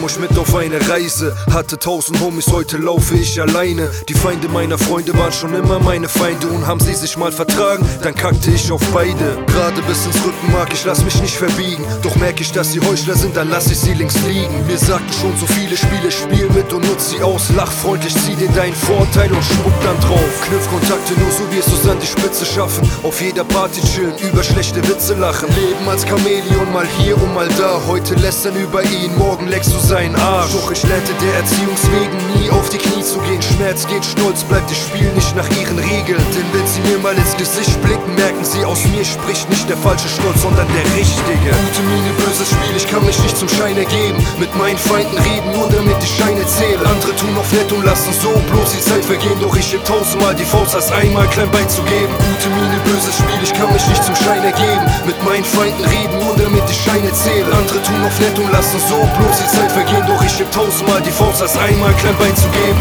euch mit auf eine Reise. Hatte 1000 Homies, heute laufe ich alleine. Die Feinde meiner Freunde waren schon immer meine Feinde. Und haben sie sich mal vertragen, dann kackte ich auf beide. Gerade bis ins Rückenmark, ich lass mich nicht verbiegen. Doch merk ich, dass sie Heuchler sind, dann lass ich sie links liegen. Mir sagten schon so viele Spiele, spiel mit und nutz sie aus. Lach freundlich, zieh dir deinen Vorteil und spuck dann drauf. Knüpf Kontakte, nur so wirst du's an die Spitze schaffen. Auf jeder Party chillen, über schlechte Witze lachen. Leben als Chamäleon, mal hier und mal da. Heute lästern über ihn, morgen leckst du seinen Arsch. Doch ich lernte der Erziehungswegen nie auf die Knie zu gehen. Schmerz geht stolz, bleibt ich spiel nicht nach ihren Regeln. Denn wenn sie mir mal ins Gesicht blicken, merken sie, aus mir spricht nicht der falsche Stolz, sondern der richtige. Gute Miene, böses Spiel, ich kann mich nicht zum Schein ergeben. Mit meinen Feinden reden, nur damit die Scheine zählen. Andere tun auf nett und lassen so bloß die Zeit vergehen. Doch ich heb 1000-mal die Faust, als einmal klein beizugeben. Gute Miene, böses Spiel, ich kann mich nicht zum Schein ergeben. Mit meinen Feinden reden, nur damit die Scheine zählen. Andere tun auf nett und lassen so bloß die Zeit vergehen. Doch ich heb 1000-mal die Faust, als einmal klein beizugeben.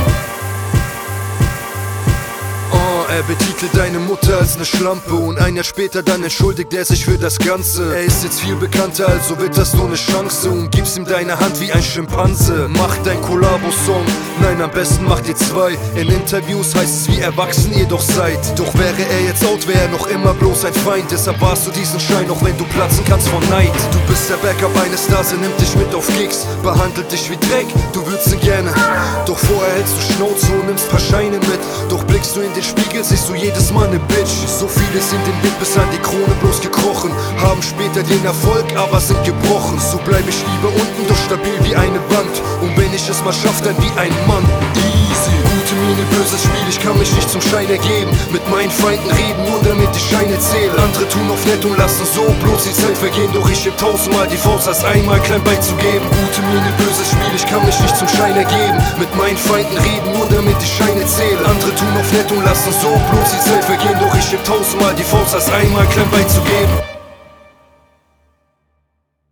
Er betitelt deine Mutter als ne Schlampe und ein Jahr später dann entschuldigt er sich für das Ganze. Er ist jetzt viel bekannter, also witterst du ne Chance und gibst ihm deine Hand wie ein Schimpanse. Macht dein Kollabo-Song, nein, am besten macht ihr zwei. In Interviews heißt es, wie erwachsen ihr doch seid. Doch wäre er jetzt out, wäre er noch immer bloß ein Feind. Deshalb warst du diesen Schein, auch wenn du platzen kannst vor Neid. Du bist der Backup eines Stars, er nimmt dich mit auf Gigs, behandelt dich wie Dreck, du würdest ihn gerne. Doch vorher hältst du Schnauze und nimmst paar Scheine mit. Doch blickst du in den Spiegel, siehst du jedes Mal ne Bitch. So viele sind den Weg bis an die Krone bloß gekrochen, haben später den Erfolg, aber sind gebrochen. So bleib ich lieber unten, doch stabil wie eine Wand. Und wenn ich es mal schaff, dann wie ein Mann. Easy. Gute Miene, böses Spiel, ich kann mich nicht zum Schein ergeben. Mit meinen Feinden reden, nur damit die Scheine zählen. Andere tun auf nett und lassen so bloß die Zeit vergehen. Doch ich heb 1000-mal die Faust, als einmal klein beizugeben. Gute Miene, böses Spiel, ich kann mich nicht zum Schein ergeben. Mit meinen Feinden reden, nur damit die Scheine zählen. Andere tun auf nett und lassen so bloß die Zeit vergehen. Doch ich heb 1000-mal die Faust, als einmal klein beizugeben.